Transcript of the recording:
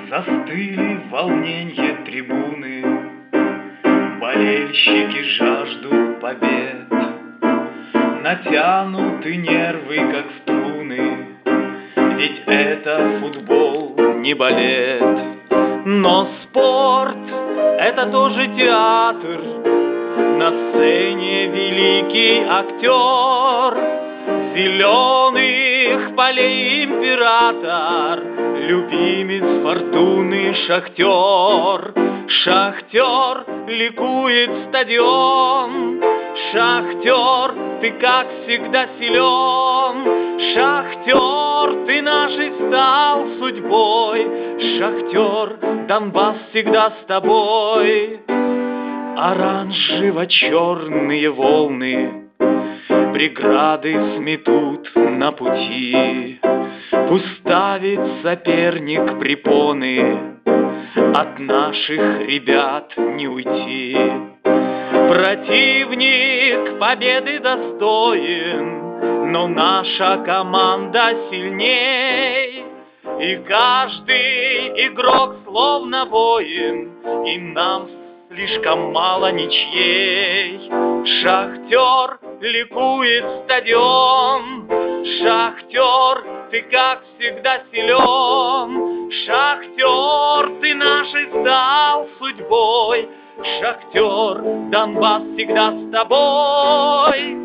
Застыли в волненье трибуны, болельщики жаждут побед. Натянуты нервы, как струны, ведь это футбол, не балет. Но спорт — это тоже театр, на сцене великий актер. Зеленых полей император, любимец фортуны шахтер. Шахтер ликует стадион, шахтер, ты как всегда силен. Шахтер, ты нашей стал судьбой, шахтер, Донбасс всегда с тобой. Оранжево-черные волны преграды сметут на пути. Пусть ставит соперник препоны, от наших ребят не уйти. Противник победы достоин, но наша команда сильней. И каждый игрок словно воин, и нам слишком мало ничьей. Шахтер ликует стадион, шахтер, ты как всегда силен. Шахтер, ты нашей стал судьбой, шахтер, Донбасс всегда с тобой.